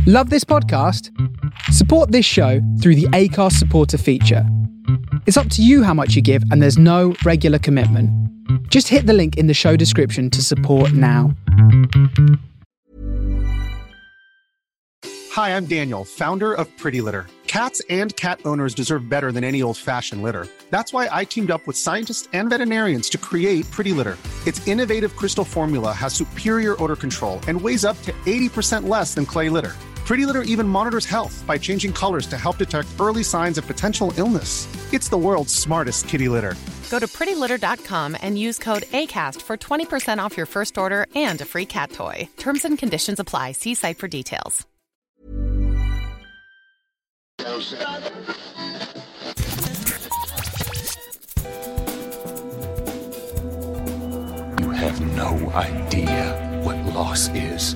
Love this podcast? Support this show through the Acast supporter feature. It's up to you how much you give, and there's no regular commitment. Just hit the link in the show description to support now. Hi, I'm Daniel, founder of Pretty Litter. Cats and cat owners deserve better than any old-fashioned litter. That's why I teamed up with scientists and veterinarians to create Pretty Litter. Its innovative crystal formula has superior odor control and weighs up to 80% less than clay litter. Pretty Litter even monitors health by changing colors to help detect early signs of potential illness. It's the world's smartest kitty litter. Go to prettylitter.com and use code ACAST for 20% off your first order and a free cat toy. Terms and conditions apply. See site for details. You have no idea what loss is.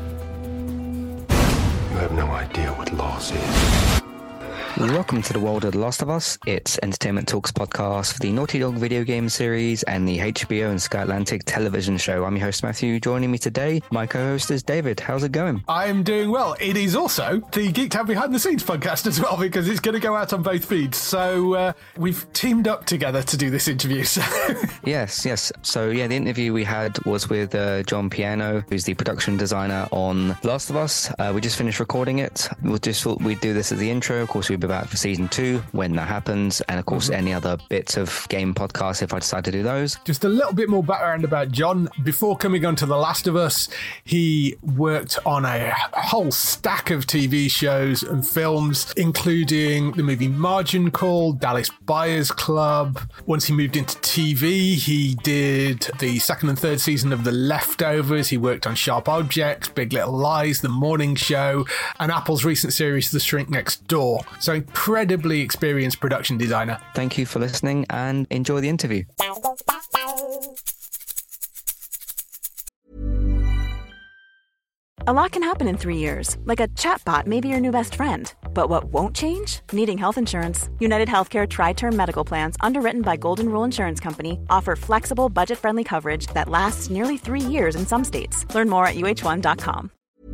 You have no idea what loss is. Welcome to the world of The Last of Us. It's Entertainment Talks podcast for the Naughty Dog video game series and the HBO and Sky Atlantic television show. I'm your host, Matthew. Joining me today, my co-host is David. How's it going? I'm doing well. It is also the Geeked Out Behind the Scenes podcast as well, because it's going to go out on both feeds. So we've teamed up together to do this interview. So. Yes. So the interview we had was with John Piano, who's the production designer on The Last of Us. We just finished recording it. We just thought we'd do this as the intro. Of course, we'd be back for season 2 when that happens, and of course any other bits of game podcasts if I decide to do those. Just a little bit more background about John. Before coming on to The Last of Us, he worked on a whole stack of TV shows and films, including the movie Margin Call, Dallas Buyers Club. Once he moved into TV, he did the second and third season of The Leftovers. He worked on Sharp Objects, Big Little Lies, The Morning Show, and Apple's recent series The Shrink Next Door. So incredibly experienced production designer. Thank you for listening and enjoy the interview. A lot can happen in 3 years, like a chatbot may be your new best friend. But what won't change? Needing health insurance. United Healthcare Tri-Term Medical Plans, underwritten by Golden Rule Insurance Company, offer flexible, budget-friendly coverage that lasts nearly 3 years in some states. Learn more at uh1.com.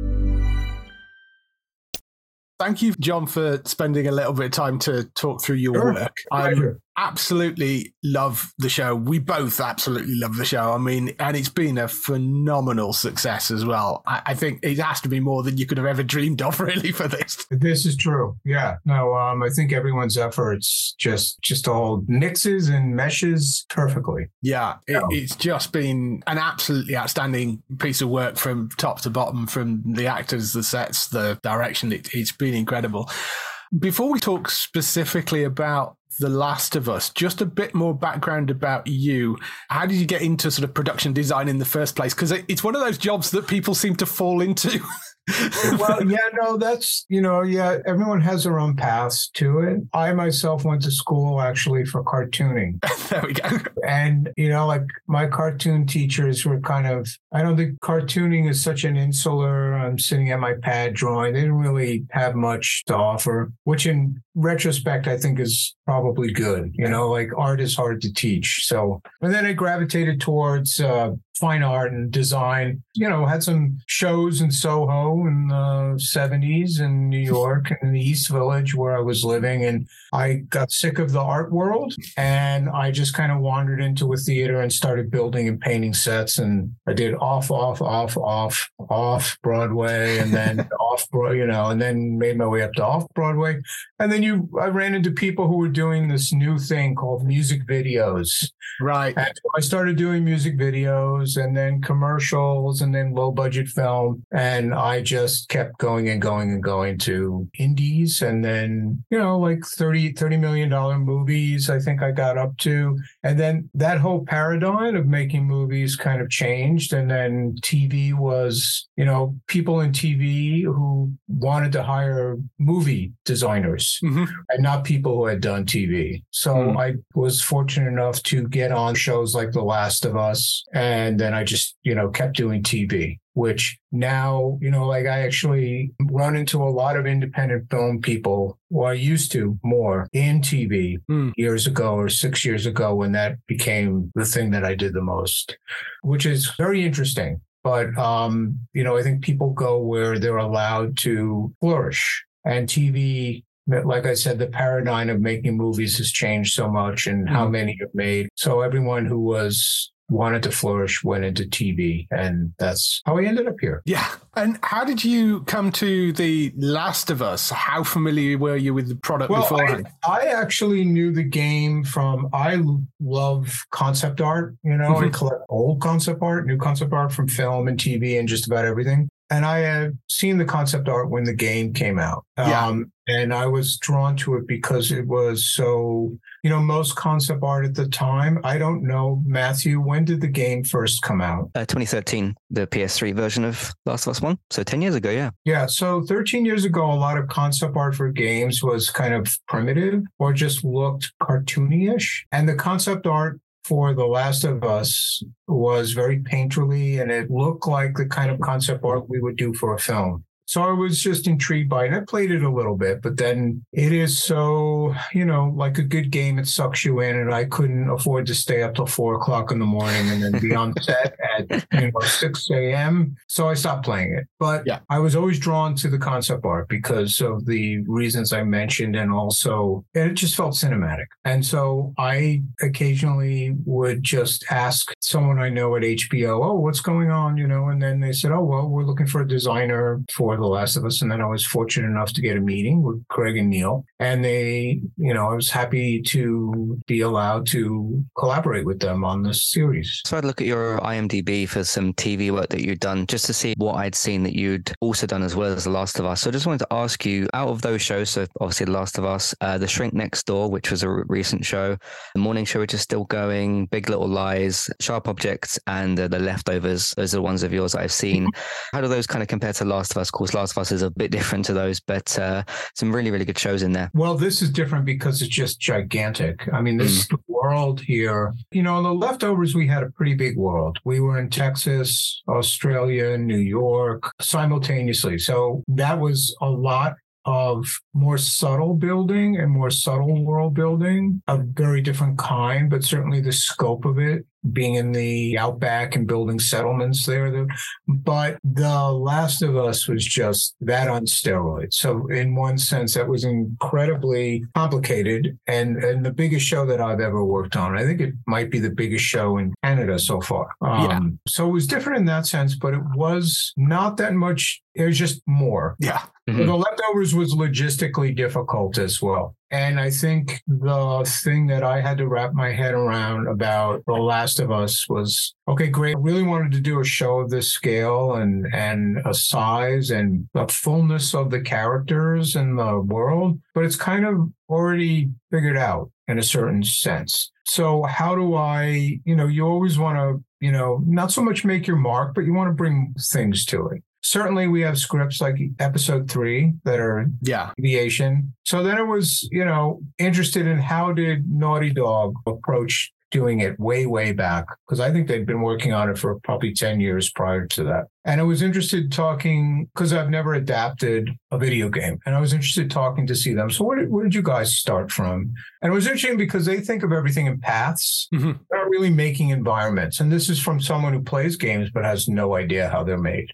Thank you, John, for spending a little bit of time to talk through your work. I absolutely love the show. We both absolutely love the show. I mean, and it's been a phenomenal success as well. I think it has to be more than you could have ever dreamed of, really, for this. This is true. Yeah. No, I think everyone's efforts just all mixes and meshes perfectly. Yeah. It's just been an absolutely outstanding piece of work from top to bottom, from the actors, the sets, the direction. It's been incredible. Before we talk specifically about The Last of Us, just a bit more background about you. How did you get into sort of production design in the first place? Because it's one of those jobs that people seem to fall into. Well, yeah, no, that's, everyone has their own paths to it. I myself went to school actually for cartooning. There we go. And, like my cartoon teachers were I don't think cartooning is such an insular, I'm sitting at my pad drawing. They didn't really have much to offer, which in retrospect, I think is probably good. Like art is hard to teach. So, and then I gravitated towards fine art and design, had some shows in Soho in the 70s in New York and in the East Village where I was living. And I got sick of the art world and I just kind of wandered into a theater and started building and painting sets. And I did off Broadway and then off Broadway, and then made my way up to off Broadway. And then I ran into people who were doing this new thing called music videos. Right. And so I started doing music videos and then commercials and then low budget film. And I just kept going and going and going to indies. And then, like $30 million movies, I think I got up to. And then that whole paradigm of making movies kind of changed. And then TV was, people in TV who wanted to hire movie designers and not people who had done TV. So I was fortunate enough to get on shows like The Last of Us. And then I just, kept doing TV, which now, like I actually run into a lot of independent film people, or I used to more in TV years ago or 6 years ago when that became the thing that I did the most, which is very interesting. But, I think people go where they're allowed to flourish. And TV, like I said, the paradigm of making movies has changed so much and how many have made. So everyone who wanted to flourish went into TV, and that's how I ended up here. Yeah. And how did you come to The Last of Us? How familiar were you with the product beforehand? I actually knew the game I love concept art. I collect old concept art, new concept art from film and TV and just about everything. And I had seen the concept art when the game came out. And I was drawn to it because it was so, most concept art at the time. I don't know, Matthew, when did the game first come out? 2013, the PS3 version of Last of Us 1. So 10 years ago, yeah. Yeah, so 13 years ago, a lot of concept art for games was kind of primitive or just looked cartoony-ish. And the concept art for The Last of Us was very painterly, and it looked like the kind of concept art we would do for a film. So I was just intrigued by it. I played it a little bit, but then it is so, like a good game, it sucks you in, and I couldn't afford to stay up till 4:00 in the morning and then be on set at 6 a.m. So I stopped playing it. But I was always drawn to the concept art because of the reasons I mentioned, and also it just felt cinematic. And so I occasionally would just ask someone I know at HBO, oh, what's going on, and then they said, oh, well, we're looking for a designer for The Last of Us. And then I was fortunate enough to get a meeting with Craig and Neil. And they, I was happy to be allowed to collaborate with them on this series. So I'd look at your IMDb for some TV work that you'd done just to see what I'd seen that you'd also done as well as The Last of Us. So I just wanted to ask you, out of those shows, so obviously The Last of Us, The Shrink Next Door, which was a recent show, The Morning Show, which is still going, Big Little Lies, Sharp Objects, and The Leftovers. Those are the ones of yours that I've seen. How do those kind of compare to Last of Us? Of course, Last of Us is a bit different to those, but some really, really good shows in there. Well, this is different because it's just gigantic. I mean, this world here, in The Leftovers, we had a pretty big world. We were in Texas, Australia, New York simultaneously. So that was a lot of more subtle building and more subtle world building, a very different kind, but certainly the scope of it, being in the outback and building settlements there. But The Last of Us was just that on steroids. So in one sense, that was incredibly complicated and the biggest show that I've ever worked on. I think it might be the biggest show in Canada so far. So it was different in that sense, but it was not that much. It was just more. Yeah. Mm-hmm. The Leftovers was logistically difficult as well. And I think the thing that I had to wrap my head around about The Last of Us was, okay, great. I really wanted to do a show of this scale and a size and the fullness of the characters and the world, but it's kind of already figured out in a certain sense. So how do I, you always want to, not so much make your mark, but you want to bring things to it. Certainly, we have scripts like episode 3 that are deviation. So then it was, interested in how did Naughty Dog approach doing it way, way back, because I think they'd been working on it for probably 10 years prior to that. And I was interested talking, because I've never adapted a video game, and I was interested talking to see them. So where did you guys start from? And it was interesting because they think of everything in paths. Mm-hmm. They're not really making environments. And this is from someone who plays games but has no idea how they're made.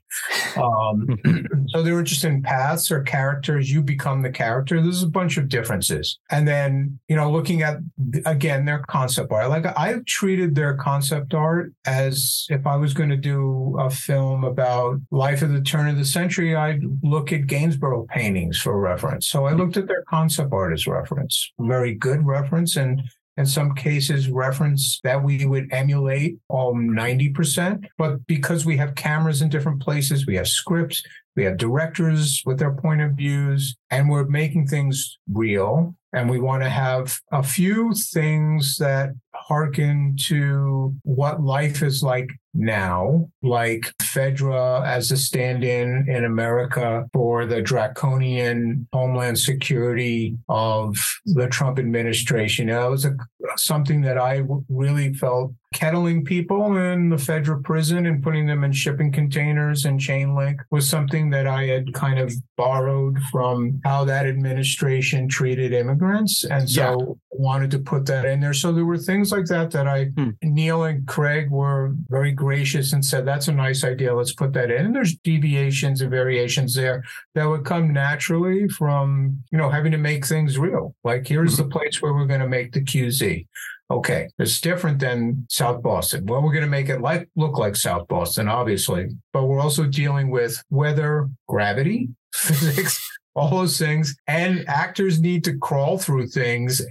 So they're interested in paths or characters. You become the character. There's a bunch of differences. And then, looking at, again, their concept art. Like I've treated their concept art as if I was going to do a film about life at the turn of the century, I'd look at Gainsborough paintings for reference. So I looked at their concept art as reference, very good reference, and in some cases reference that we would emulate all 90%. But because we have cameras in different places, we have scripts, we have directors with their point of views, and we're making things real. And we want to have a few things that hearken to what life is like now, like Fedra as a stand-in in America for the draconian homeland security of the Trump administration. That was something that I really felt kettling people in the Fedra prison and putting them in shipping containers and chain link was something that I had kind of borrowed from how that administration treated immigrants. And so wanted to put that in there. So there were things like that Neil and Craig were very gracious and said, that's a nice idea. Let's put that in. And there's deviations and variations there that would come naturally from, having to make things real. Like, here's the place where we're going to make the QZ. Okay, it's different than South Boston. Well, we're going to make it look like South Boston, obviously, but we're also dealing with weather, gravity, physics, all those things. And actors need to crawl through things,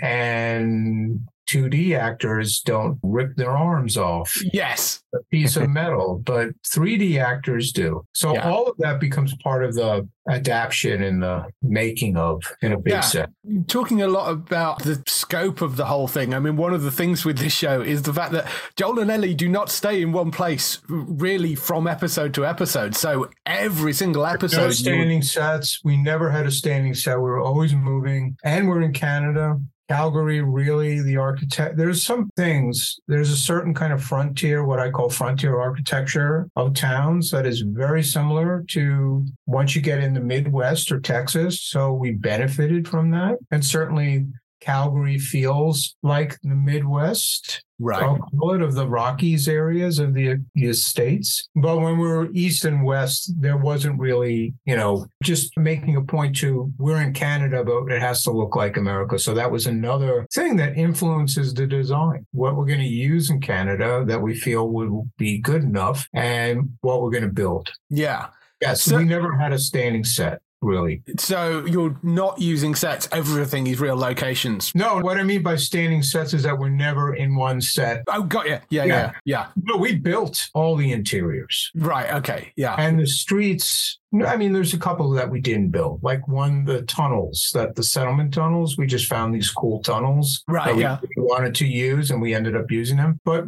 and 2D actors don't rip their arms off. Yes. A piece of metal, but 3D actors do. So all of that becomes part of the adaptation and the making of in a big set. Talking a lot about the scope of the whole thing. I mean, one of the things with this show is the fact that Joel and Ellie do not stay in one place really from episode to episode. So every single episode. No standing sets. We never had a standing set. We were always moving. And we're in Canada. Calgary, really, the architect, there's some things, there's a certain kind of frontier, what I call frontier architecture of towns that is very similar to once you get in the Midwest or Texas. So we benefited from that. And certainly Calgary feels like the Midwest. Right. I'll call it, of the Rockies areas of the states. But when we were east and west, there wasn't really, just making a point to, we're in Canada, but it has to look like America. So that was another thing that influences the design. What we're going to use in Canada that we feel would be good enough, and what we're going to build. Yeah. Yes, so we never had a standing set. Really. So you're not using sets. Everything is real locations. No, what I mean by standing sets is that we're never in one set. Oh, got you. Yeah. No, we built all the interiors. Right. Okay. Yeah. And the streets, I mean, there's a couple that we didn't build. Like the tunnels, the settlement tunnels, we just found these cool tunnels that we wanted to use, and we ended up using them. But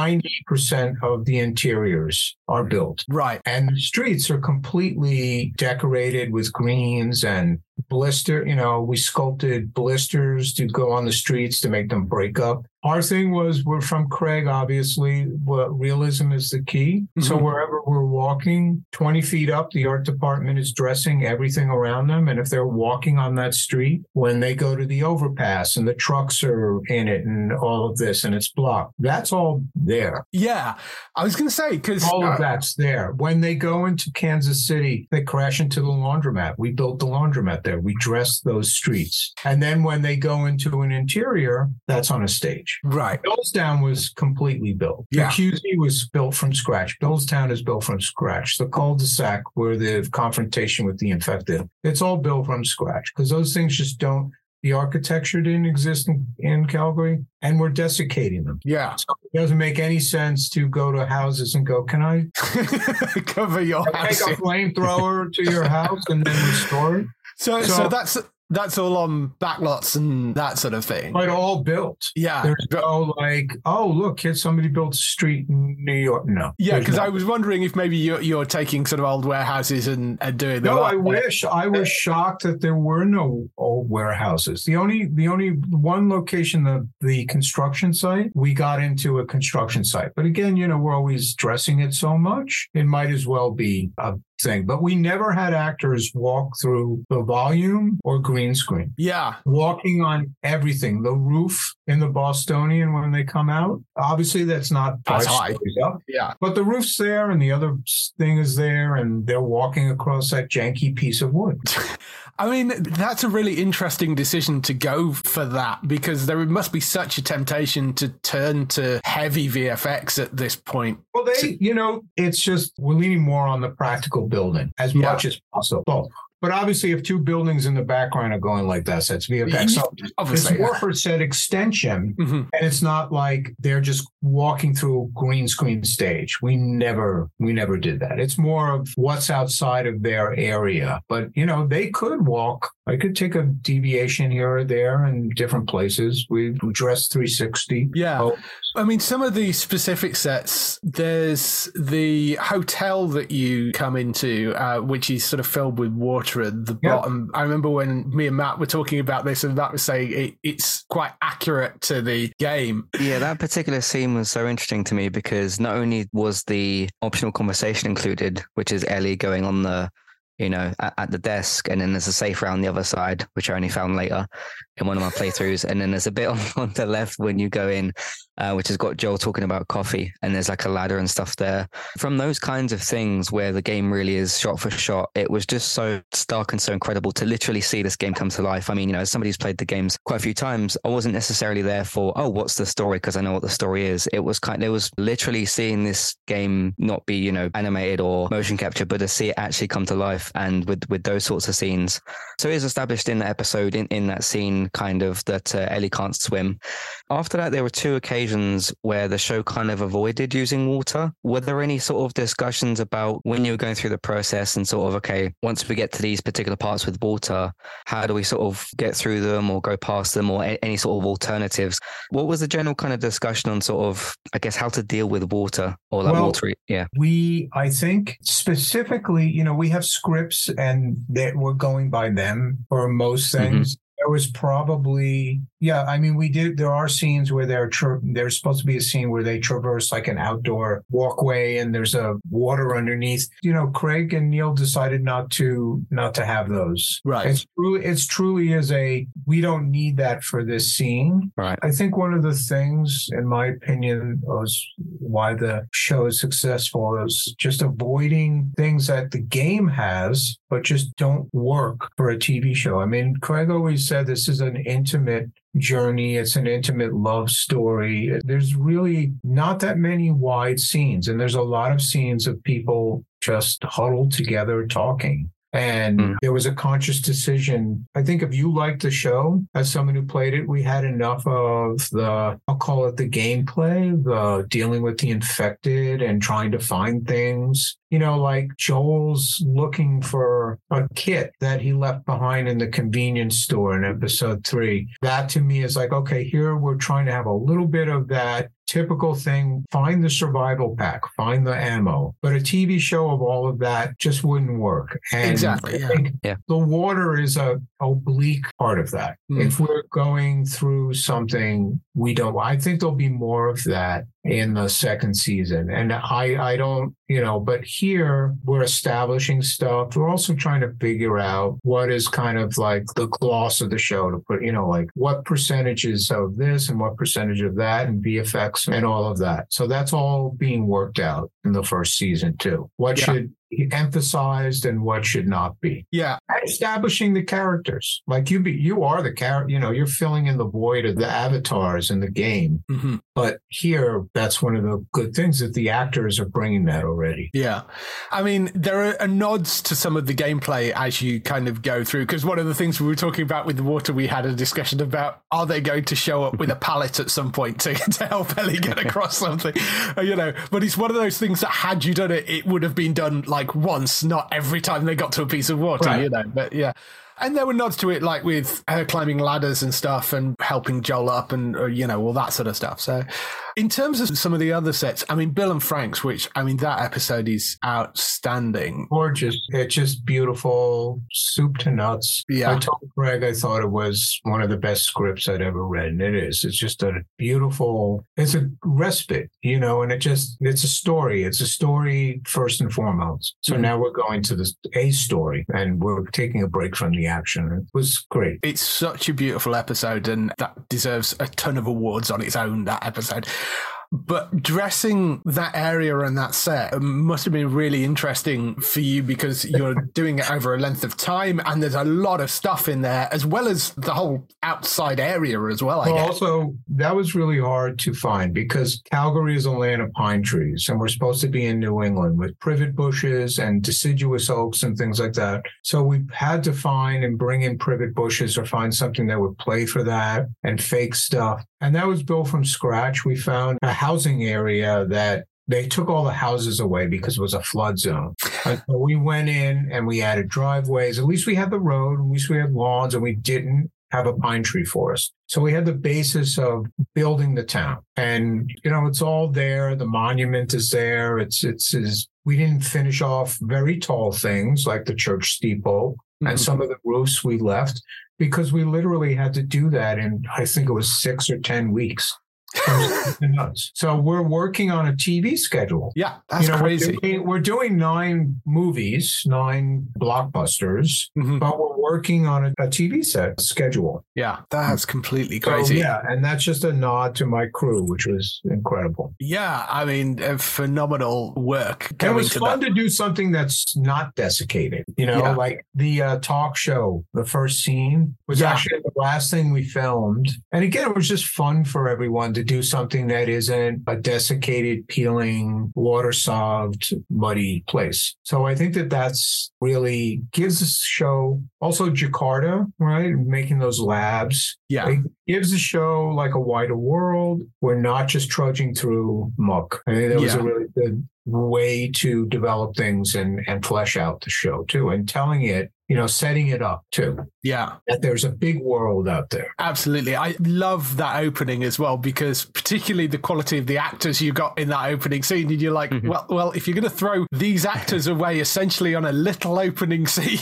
90% of the interiors are built. Right. And the streets are completely decorated with greens and blister. We sculpted blisters to go on the streets to make them break up. Our thing was, we're from Craig, obviously, realism is the key. Mm-hmm. So wherever we're walking, 20 feet up, the art department is dressing everything around them. And if they're walking on that street, when they go to the overpass and the trucks are in it and all of this, and it's blocked, that's all there. Yeah. I was going to say, because all of that's there. When they go into Kansas City, they crash into the laundromat. We built the laundromat there. We dressed those streets. And then when they go into an interior, that's on a stage. Right. Billstown was completely built. Yeah. The QZ was built from scratch. Billstown is built from scratch. The cul-de-sac where the confrontation with the infected, it's all built from scratch, because those things just don't, the architecture didn't exist in Calgary, and we're desiccating them. Yeah. So it doesn't make any sense to go to houses and go, can I cover your house? Take a flamethrower to your house and then restore it? So that's all on backlots and that sort of thing. But all built. Yeah. There's no look, here somebody built a street in New York. No. Yeah, because I was wondering if maybe you're taking sort of old warehouses and doing them. No, I wish. I was shocked that there were no old warehouses. The only one location, the construction site, we got into a construction site. But again, we're always dressing it so much, it might as well be a thing. But we never had actors walk through the volume or green screen. Yeah. Walking on everything. The roof in the Bostonian when they come out, obviously that's not as high up. Yeah. But the roof's there and the other thing is there, and they're walking across that janky piece of wood. I mean, that's a really interesting decision to go for that, because there must be such a temptation to turn to heavy VFX at this point. Well, it's just, we're leaning more on the practical building as much as possible. But obviously, if two buildings in the background are going like that, that's VFX. So it's more for set extension, and it's not like they're just walking through a green screen stage. We never did that. It's more of what's outside of their area. But, they could walk. I could take a deviation here or there in different places. We dressed 360. Yeah. I mean, some of the specific sets, there's the hotel that you come into, which is sort of filled with water at the bottom. I remember when me and Matt were talking about this, and Matt was saying it's quite accurate to the game. Yeah, that particular scene was so interesting to me, because not only was the optional conversation included, which is Ellie going on the at the desk, and then there's a safe around the other side, which I only found later in one of my playthroughs. And then there's a bit on the left when you go in, which has got Joel talking about coffee, and there's like a ladder and stuff there. From those kinds of things where the game really is shot for shot, it was just so stark and so incredible to literally see this game come to life. I mean, as somebody who's played the games quite a few times, I wasn't necessarily there for, what's the story? Because I know what the story is. It was literally seeing this game not be, animated or motion capture, but to see it actually come to life, and with those sorts of scenes. So it is established in that episode, in that scene, kind of, that Ellie can't swim. After that, there were 2 occasions where the show kind of avoided using water. Were there any sort of discussions about when you were going through the process and sort of, okay, once we get to these particular parts with water, how do we sort of get through them or go past them, or any sort of alternatives? What was the general kind of discussion on sort of, I guess, how to deal with water or that water? Yeah. I think specifically, we have scripts and that we're going by them for most things. There was probably, there are scenes where there's supposed to be a scene where they traverse like an outdoor walkway and there's a water underneath. Craig and Neil decided not to have those. Right. It's truly is we don't need that for this scene. Right. I think one of the things, in my opinion, was why the show is successful is just avoiding things that the game has, but just don't work for a TV show. I mean, Craig always said this is an intimate journey. It's an intimate love story. There's really not that many wide scenes, and there's a lot of scenes of people just huddled together talking. And there was a conscious decision. I think if you liked the show, as someone who played it, we had enough of I'll call it the gameplay, the dealing with the infected and trying to find things. Like Joel's looking for a kit that he left behind in the convenience store in episode 3. That to me is like, okay, here we're trying to have a little bit of that typical thing, find the survival pack, find the ammo. But a TV show of all of that just wouldn't work. And exactly. I think the water is a oblique part of that. If we're going through something, I think there'll be more of that in the second season. And I don't, but here we're establishing stuff. We're also trying to figure out what is kind of like the gloss of the show to put, like what percentages of this and what percentage of that and VFX and all of that. So that's all being worked out in the first season too. What should be emphasized and what should not be. Yeah. And establishing the characters. Like you are the character, you're filling in the void of the avatars in the game. But here, that's one of the good things that the actors are bringing that already. Yeah. I mean, there are nods to some of the gameplay as you kind of go through, because one of the things we were talking about with the water, we had a discussion about, are they going to show up with a pallet at some point to help Ellie get across something? But it's one of those things that had you done it, it would have been done like once, not every time they got to a piece of water, But yeah. And there were nods to it, like with her climbing ladders and stuff and helping Joel up and, all that sort of stuff. So in terms of some of the other sets, I mean, Bill and Frank's, which, I mean, that episode is outstanding. Gorgeous. It's just beautiful, soup to nuts. Yeah. I told Greg I thought it was one of the best scripts I'd ever read, and it is. It's just it's a respite, and it's a story. It's a story first and foremost. So now we're going to a story, and we're taking a break from the action. It was great. It's such a beautiful episode, and that deserves a ton of awards on its own, that episode. But dressing that area and that set must have been really interesting for you, because you're doing it over a length of time and there's a lot of stuff in there, as well as the whole outside area as well, I guess. Also, that was really hard to find because Calgary is a land of pine trees and we're supposed to be in New England with privet bushes and deciduous oaks and things like that. So we had to find and bring in privet bushes or find something that would play for that and fake stuff. And that was built from scratch. We found a housing area that they took all the houses away because it was a flood zone. And so we went in and we added driveways. At least we had the road, at least we had lawns, and we didn't have a pine tree forest. So we had the basis of building the town. And, it's all there. The monument is there. We didn't finish off very tall things like the church steeple and some of the roofs we left because we literally had to do that in, I think it was 6 or 10 weeks. So we're working on a TV schedule. Yeah, that's crazy. We're doing 9 movies, 9 blockbusters, but we're working on a TV set schedule. Yeah, that's completely crazy. So, and that's just a nod to my crew, which was incredible. Yeah, I mean, phenomenal work. And it was fun to do something that's not desiccated. Like the talk show, the first scene was actually the last thing we filmed. And again, it was just fun for everyone to do something that isn't a desiccated, peeling, water-sogged, muddy place. So I think that's really gives the show, also Jakarta, right? Making those labs. Yeah. It gives the show like a wider world. We're not just trudging through muck. I think that was a really good way to develop things and flesh out the show too, and telling it, setting it up too. Yeah. That there's a big world out there. Absolutely. I love that opening as well, because particularly the quality of the actors you got in that opening scene. And you're like, well, if you're going to throw these actors away essentially on a little opening scene.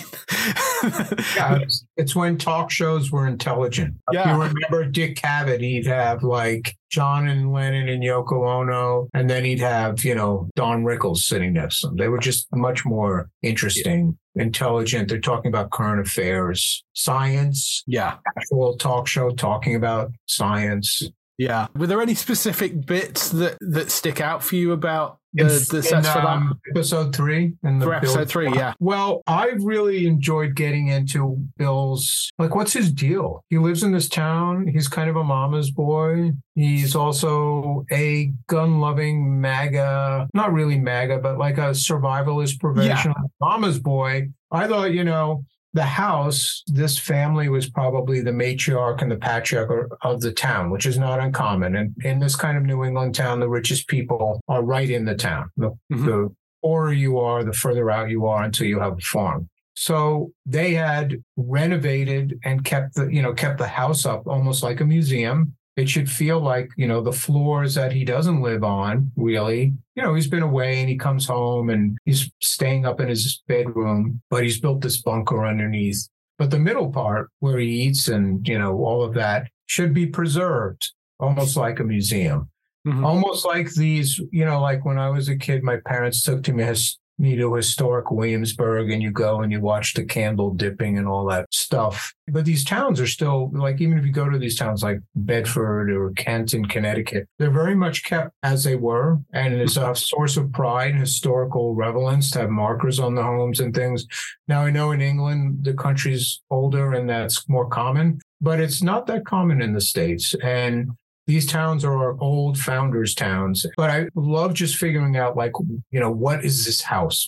It's when talk shows were intelligent. Yeah. You remember Dick Cavett, he'd have like John and Lennon and Yoko Ono, and then he'd have, Don Rickles sitting next to them. They were just much more interesting, intelligent. They're talking about current affairs, science. Yeah. Actual talk show talking about science. Yeah. Were there any specific bits that stick out for you about the sets for that? Episode 3. For episode 3, yeah. Well, I really enjoyed getting into Bill's, what's his deal? He lives in this town. He's kind of a mama's boy. He's also a gun-loving MAGA, not really MAGA, but like a survivalist professional mama's boy. I thought, the house, this family was probably the matriarch and the patriarch of the town, which is not uncommon. And in this kind of New England town, the richest people are right in the town. The poorer you are, the further out you are until you have a farm. So they had renovated and kept the house up almost like a museum. It should feel like, the floors that he doesn't live on, really. He's been away and he comes home and he's staying up in his bedroom, but he's built this bunker underneath. But the middle part where he eats and, all of that should be preserved, almost like a museum. Almost like these, like when I was a kid, my parents took me to historic Williamsburg, and you go and you watch the candle dipping and all that stuff. But these towns are still, even if you go to these towns like Bedford or Kenton, Connecticut, they're very much kept as they were. And it's a source of pride and historical relevance to have markers on the homes and things. Now, I know in England, the country's older and that's more common, but it's not that common in the States. And these towns are our old founders' towns, but I love just figuring out, what is this house?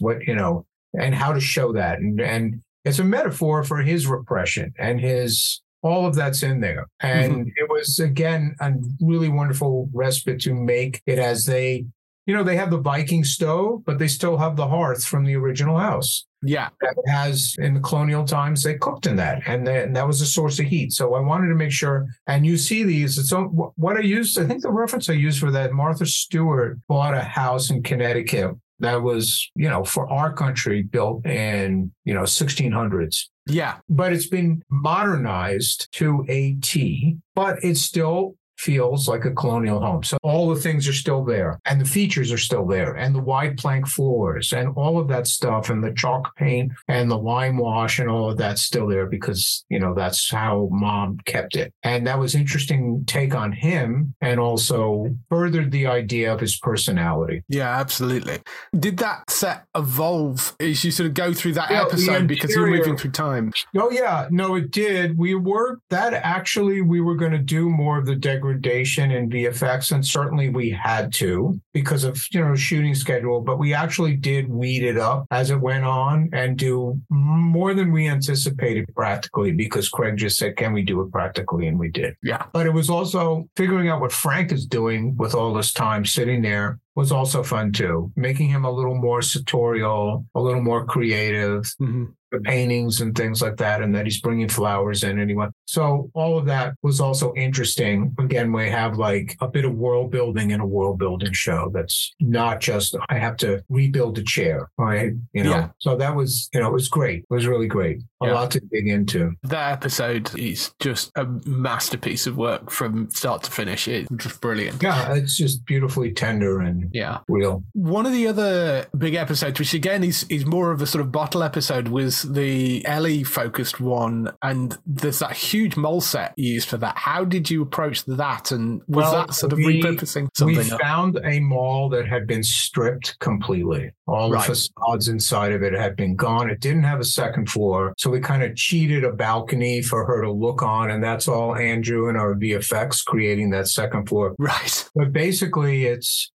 And how to show that. And it's a metaphor for his repression and all of that's in there. And it was, again, a really wonderful respite to make it as they have the Viking stove, but they still have the hearth from the original house. Yeah. That has, in the colonial times, they cooked in that. And that was a source of heat. So I wanted to make sure, and you see these, what I used, I think the reference I used for that, Martha Stewart bought a house in Connecticut that was, for our country, built in, 1600s. Yeah. But it's been modernized to a T, but it's still feels like a colonial home. So all the things are still there and the features are still there and the wide plank floors and all of that stuff and the chalk paint and the lime wash and all of that's still there because, that's how Mom kept it. And that was interesting take on him and also furthered the idea of his personality. Yeah, absolutely. Did that set evolve as you sort of go through that episode because you're moving through time? Oh, yeah. No, it did. We were going to do more of the degradation in VFX, and certainly we had to because of shooting schedule, but we actually did weed it up as it went on and do more than we anticipated practically because Craig just said, can we do it practically? And we did. Yeah. But it was also figuring out what Frank is doing with all this time sitting there was also fun too, making him a little more sartorial, a little more creative. The paintings and things like that, and that he's bringing flowers in anyway. So all of that was also interesting. Again, we have like a bit of world building in a world building show that's not just I have to rebuild a chair, right? So that was, it was great. It was really great. a lot to dig into. That episode is just a masterpiece of work from start to finish. It's just brilliant. Yeah, it's just beautifully tender and real. One of the other big episodes, which again is more of a sort of bottle episode, was the Ellie focused one, and there's that huge mole set used for that. How did you approach that, and was that sort of repurposing something? We found a mall that had been stripped completely. All the facades inside of it had been gone. It didn't have a second floor, so we kind of cheated a balcony for her to look on, and that's all Andrew and our VFX creating that second floor. Right. But basically it's,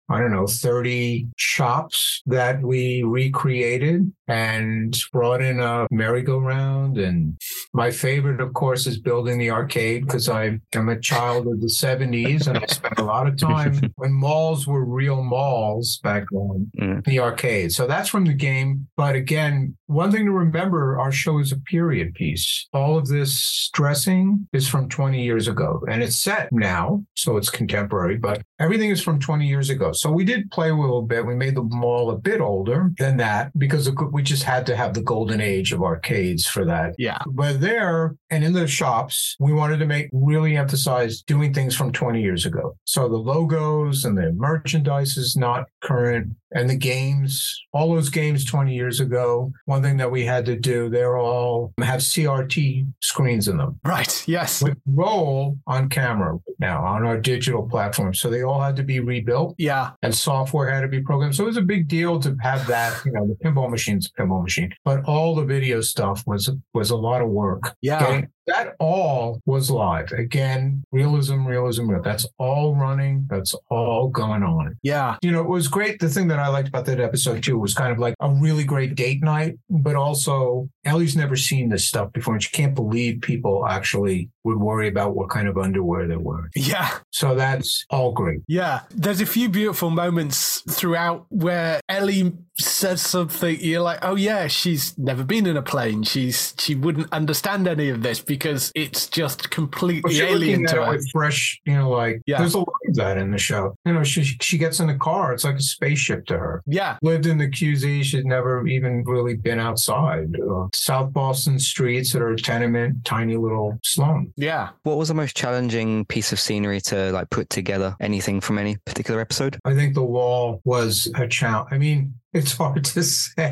30 shops that we recreated and brought in a merry-go-round. And my favorite, of course, is building the arcade, because I am a child of the 70s and I spent a lot of time when malls were real malls back then, the arcade. So that's from the game. But again, one thing to remember, our show is a period piece. All of this dressing is from 20 years ago, and it's set now, so it's contemporary, but everything is from 20 years ago. So we did play a little bit. We made the mall a bit older than that because we just had to have the golden age of arcades for that. Yeah. But there and in the shops, we wanted to really emphasize doing things from 20 years ago. So the logos and the merchandise is not current. And the games, all those games 20 years ago, one thing that we had to do, they all have CRT screens in them. Right, yes. With roll on camera now on our digital platform. So they all had to be rebuilt. Yeah. And software had to be programmed. So it was a big deal to have that, the pinball machine's a pinball machine. But all the video stuff was a lot of work. Yeah. That all was live. Again, realism. That's all running. That's all going on. Yeah. It was great. The thing that I liked about that episode too was kind of like a really great date night, but also Ellie's never seen this stuff before, and she can't believe people actually would worry about what kind of underwear they're wearing. Yeah. So that's all great. Yeah. There's a few beautiful moments throughout where Ellie says something, you're like, oh yeah, she's never been in a plane. She wouldn't understand any of this because it's just completely alien to her. With fresh, there's a lot of that in the show. She gets in the car, it's like a spaceship to her. Yeah. Lived in the QZ, she'd never even really been outside. South Boston streets that are tenement, tiny little slum. Yeah. What was the most challenging piece of scenery to put together? Anything from any particular episode? I think the wall was a challenge. I mean, it's hard to say.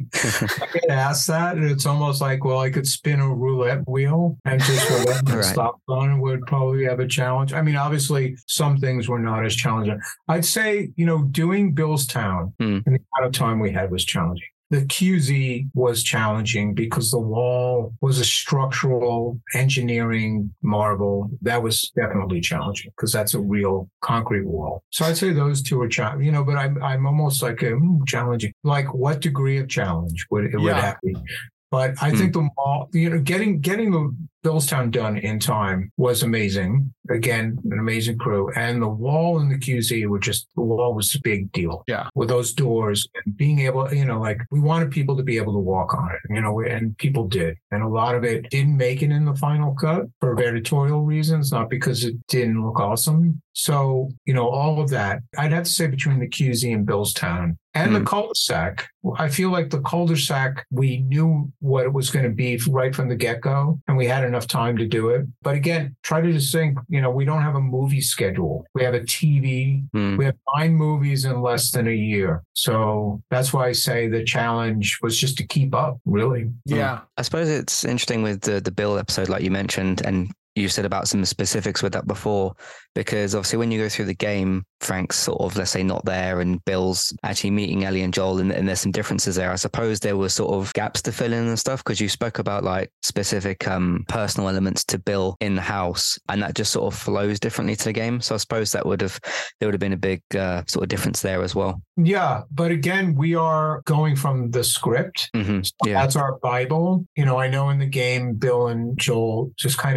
I get asked that, and it's almost like, well, I could spin a roulette wheel and just whatever stop on would probably have a challenge. I mean, obviously, some things were not as challenging. I'd say, doing Billstown in the amount of time we had was challenging. The QZ was challenging because the wall was a structural engineering marvel. That was definitely challenging because that's a real concrete wall. So I'd say those two are challenging, but I'm almost like challenging. Like what degree of challenge would it have to be? But I think the mall, getting the Billstown done in time was amazing. Again, an amazing crew. And the wall in the QZ the wall was a big deal. Yeah. With those doors and being able, we wanted people to be able to walk on it, and people did. And a lot of it didn't make it in the final cut for editorial reasons, not because it didn't look awesome. So, all of that, I'd have to say between the QZ and Billstown and the cul-de-sac, I feel like the cul-de-sac, we knew what it was going to be right from the get-go, and we had enough time to do it. But again, try to just think, we don't have a movie schedule. We have a TV. We have 9 movies in less than a year. So that's why I say the challenge was just to keep up, really. Yeah. I suppose it's interesting with the Bill episode, like you mentioned, and you said about some specifics with that before, because obviously when you go through the game, Frank's sort of, let's say, not there, and Bill's actually meeting Ellie and Joel, and there's some differences there. I suppose there were sort of gaps to fill in and stuff, because you spoke about specific personal elements to Bill in the house, and that just sort of flows differently to the game. So I suppose there would have been a big sort of difference there as well. Yeah, but again, we are going from the script. So that's our Bible. I know in the game, Bill and Joel just kind of meet.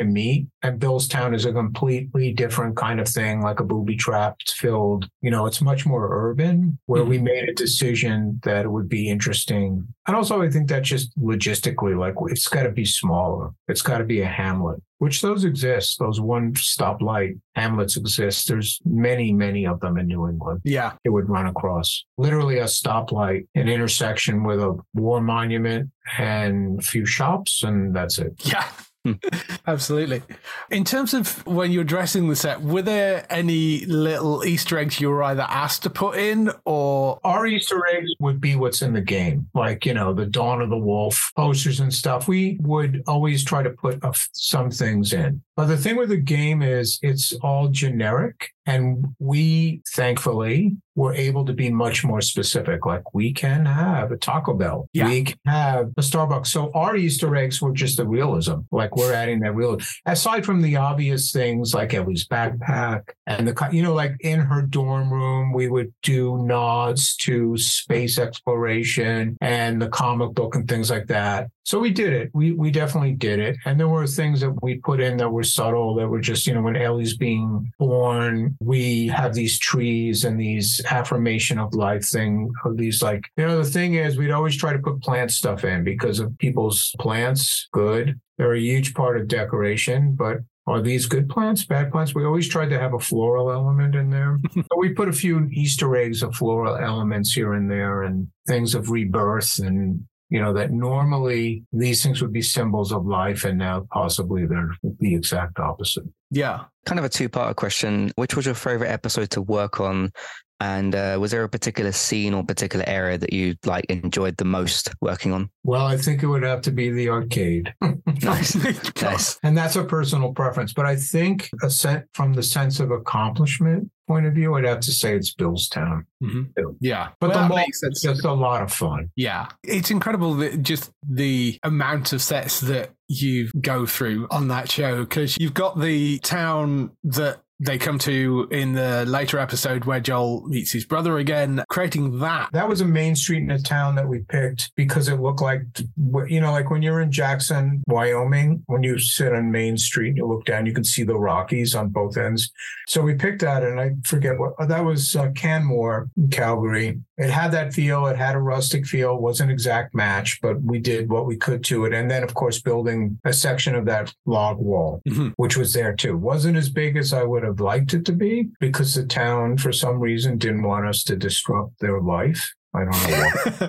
and Billstown is a completely different kind of thing, like a booby trap filled, it's much more urban, where we made a decision that it would be interesting. And also I think that just logistically, like it's got to be smaller. It's got to be a hamlet, which those exist. Those one stoplight hamlets exist. There's many, many of them in New England. Yeah. It would run across literally a stoplight, an intersection with a war monument and a few shops, and that's it. Yeah. Absolutely. In terms of when you're dressing the set, were there any little Easter eggs you were either asked to put in or? Our Easter eggs would be what's in the game, like, the Dawn of the Wolf posters and stuff. We would always try to put some things in. But the thing with the game is it's all generic. And we, thankfully, were able to be much more specific. Like we can have a Taco Bell. Yeah. We can have a Starbucks. So our Easter eggs were just the realism. Like we're adding that realism. Aside from the obvious things like Ellie's backpack and like in her dorm room, we would do nods to space exploration and the comic book and things like that. So we did it. We definitely did it. And there were things that we put in that were subtle, that were just, when Ellie's being born, we have these trees and these affirmation of life thing, of these like, the thing is we'd always try to put plant stuff in because of people's plants. Good. They're a huge part of decoration, but are these good plants, bad plants? We always tried to have a floral element in there. So we put a few Easter eggs of floral elements here and there and things of rebirth and, that normally these things would be symbols of life, and now possibly they're the exact opposite. Yeah. Kind of a two-part question. Which was your favorite episode to work on? And was there a particular scene or particular area that you enjoyed the most working on? Well, I think it would have to be the arcade. Nice. Nice. And that's a personal preference. But I think from the sense of accomplishment point of view, I'd have to say it's Billstown. Mm-hmm. Yeah. But the mall is just a lot of fun. Yeah. It's incredible that just the amount of sets that you go through on that show, because you've got the town that they come to in the later episode where Joel meets his brother again, creating that. That was a main street in a town that we picked because it looked like, like when you're in Jackson, Wyoming, when you sit on Main Street and you look down, you can see the Rockies on both ends. So we picked that, and I forget that was Canmore in Calgary. It had that feel. It had a rustic feel. It wasn't an exact match, but we did what we could to it. And then, of course, building a section of that log wall, which was there too. Wasn't as big as I would have liked it to be because the town, for some reason, didn't want us to disrupt their life. I don't know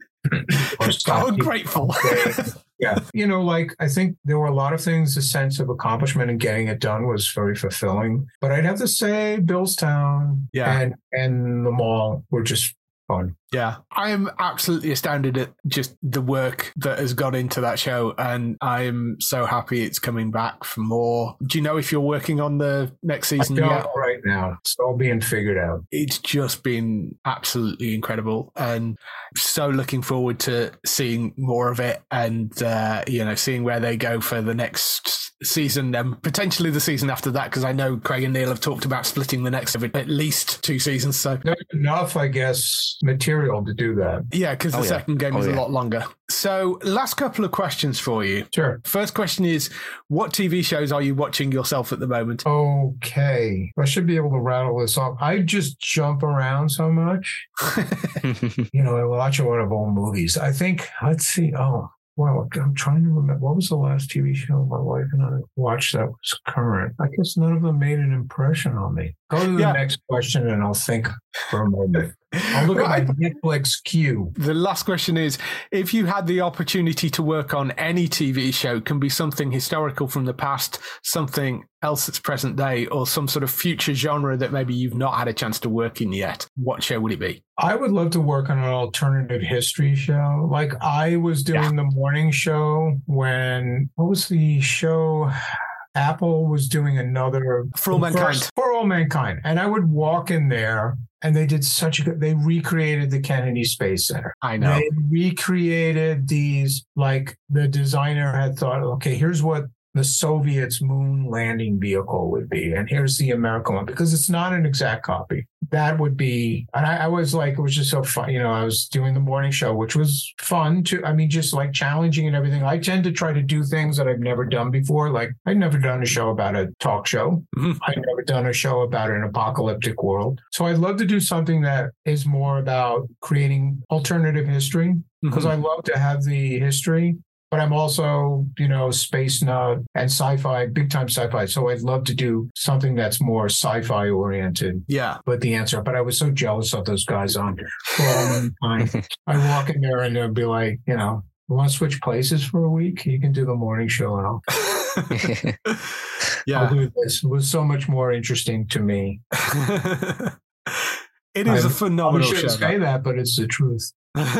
why. How grateful. Yeah. I think there were a lot of things, the sense of accomplishment and getting it done was very fulfilling. But I'd have to say Billstown and the mall were just fun. Yeah, I am absolutely astounded at just the work that has gone into that show, and I'm so happy it's coming back for more. Do you know if you're working on the next season yet? Right now. It's all being figured out. It's just been absolutely incredible, and so looking forward to seeing more of it and, seeing where they go for the next season and potentially the season after that, because I know Craig and Neil have talked about splitting the next at least 2 seasons. So there's enough, I guess, material to do that. Yeah, because the second game is a lot longer. So last couple of questions for you. Sure. First question is, what TV shows are you watching yourself at the moment? Okay. I should be able to rattle this off. I just jump around so much. I watch a lot of old movies. I think, let's see. Well, I'm trying to remember. What was the last TV show my wife and I watched that was current? I guess none of them made an impression on me. Go to the next question and I'll think for a moment. I'll look at my Netflix queue. The last question is, if you had the opportunity to work on any TV show, can be something historical from the past, something else that's present day, or some sort of future genre that maybe you've not had a chance to work in yet, what show would it be? I would love to work on an alternative history show. Like I was doing the morning show what was the show? Apple was doing another For All Mankind. For All Mankind. And I would walk in there and they did they recreated the Kennedy Space Center. I know. They recreated these, like the designer had thought, okay, here's what the Soviets' moon landing vehicle would be, and here's the American one, because it's not an exact copy. That would be, and I was like, it was just so fun. I was doing the morning show, which was fun too. I mean, just like challenging and everything. I tend to try to do things that I've never done before. Like I'd never done a show about a talk show. I'd never done a show about an apocalyptic world. So I'd love to do something that is more about creating alternative history, because I love to have the history. But I'm also, space nut and sci-fi, big time sci-fi. So I'd love to do something that's more sci-fi oriented. Yeah. But I was so jealous of those guys on time. I walk in there and they'll be like, you want to switch places for a week? You can do the morning show and I'll do this. It was so much more interesting to me. It is a phenomenal show. I shouldn't say that, but it's the truth.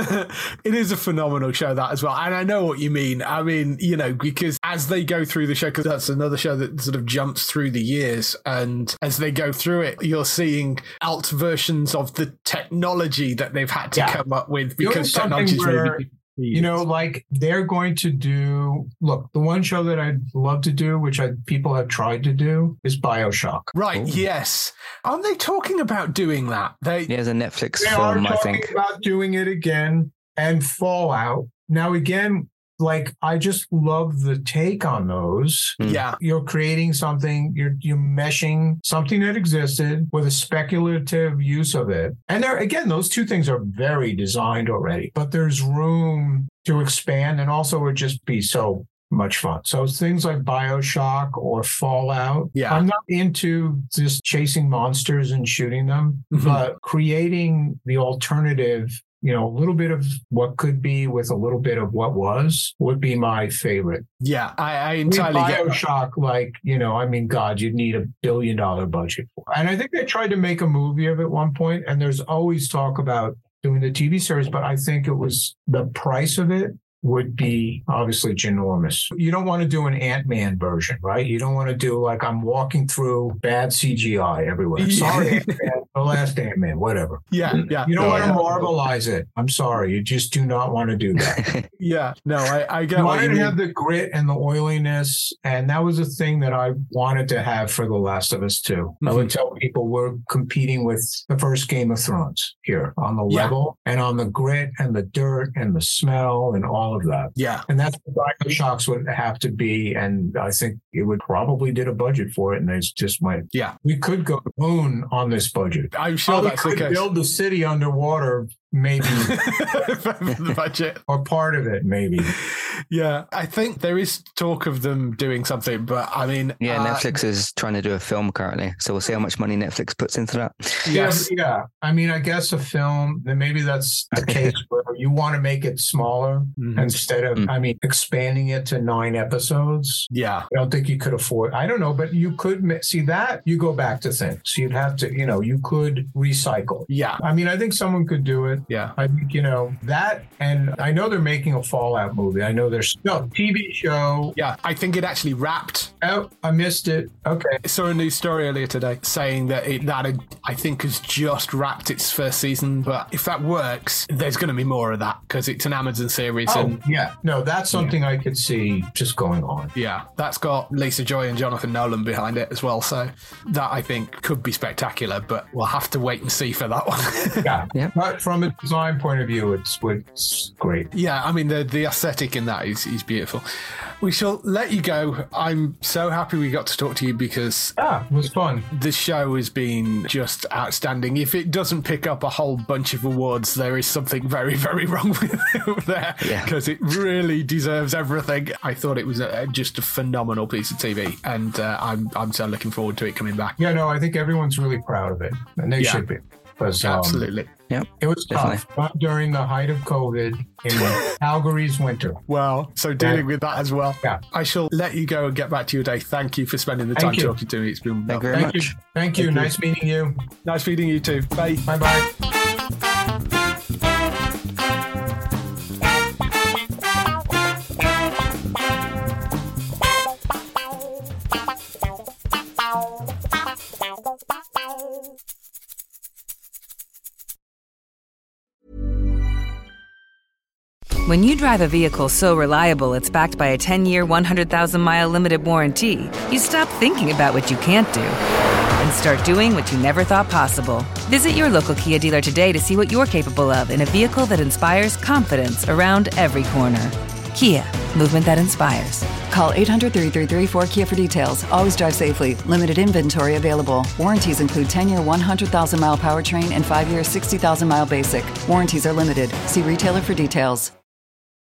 It is a phenomenal show, that as well. And I know what you mean. I mean, because as they go through the show, because that's another show that sort of jumps through the years, and as they go through it, you're seeing alt versions of the technology that they've had to come up with, because technology's really like they're going to do, look, the one show that I'd love to do, which people have tried to do, is BioShock. Right. Ooh. Yes. Aren't they talking about doing that? There's a Netflix film, I think. They are talking about doing it again, and Fallout. Now, again, like, I just love the take on those. Yeah. You're creating something, you're meshing something that existed with a speculative use of it. And there, again, those two things are very designed already, but there's room to expand, and also it would just be so much fun. So things like BioShock or Fallout. Yeah. I'm not into just chasing monsters and shooting them, but creating the alternative, a little bit of what could be with a little bit of what was, would be my favorite. Yeah, I entirely get BioShock, God, you'd need $1 billion budget for it. And I think they tried to make a movie of it at one point, and there's always talk about doing the TV series, but I think it was the price of it would be obviously ginormous. You don't want to do an Ant-Man version, right? You don't want to do like I'm walking through bad CGI everywhere. Sorry, Ant-Man, the last Ant-Man, whatever. Yeah. You don't want to Marvelize it. I'm sorry. You just do not want to do that. I get what you mean. You have the grit and the oiliness, and that was a thing that I wanted to have for The Last of Us too. I would tell people we're competing with the first Game of Thrones here on the level and on the grit and the dirt and the smell and all of that. Yeah. And that's what BioShocks would have to be. And I think it would probably did a budget for it. And they just went, we could go moon on this budget. I'm sure that's the case. Build the city underwater, maybe. The budget. Or part of it, maybe. Yeah. I think there is talk of them doing something, but I mean... Yeah, Netflix is trying to do a film currently. So we'll see how much money Netflix puts into that. Yes. Yeah. I mean, I guess a film, then maybe that's the case where you want to make it smaller instead of, expanding it to 9 episodes. Yeah. I don't think you could afford, I don't know, but you could see that, you go back to things. You'd have to, you could recycle. Yeah. I mean, I think someone could do it. Yeah. I think, that, and I know they're making a Fallout movie. I know there's no TV show. Yeah. I think it actually wrapped. Oh, I missed it. Okay. I saw a news story earlier today saying that I think has just wrapped its first season. But if that works, there's going to be more of that because it's an Amazon series. No, that's something I could see just going on. Yeah. That's got Lisa Joy and Jonathan Nolan behind it as well. So that I think could be spectacular, but we'll have to wait and see for that one. Yeah. But from a design point of view, it's great. Yeah. I mean, the aesthetic in that is beautiful. We shall let you go. I'm so happy we got to talk to you because it was fun. The show has been just outstanding. If it doesn't pick up a whole bunch of awards, there is something very, very wrong with it there because it really deserves everything. I thought it was just a phenomenal piece of TV, and I'm so looking forward to it coming back. Yeah, no, I think everyone's really proud of it, and they should be. Absolutely. Yep, it was tough during the height of COVID in Calgary's winter. Well, so dealing with that as well. Yeah. I shall let you go and get back to your day. Thank you for spending the time talking to me. It's been Thank you very much. Thank you. Nice meeting you. Nice meeting you too. Bye. Bye-bye. When you drive a vehicle so reliable it's backed by a 10-year, 100,000-mile limited warranty, you stop thinking about what you can't do and start doing what you never thought possible. Visit your local Kia dealer today to see what you're capable of in a vehicle that inspires confidence around every corner. Kia, movement that inspires. Call 800-333-4KIA for details. Always drive safely. Limited inventory available. Warranties include 10-year, 100,000-mile powertrain and 5-year, 60,000-mile basic. Warranties are limited. See retailer for details.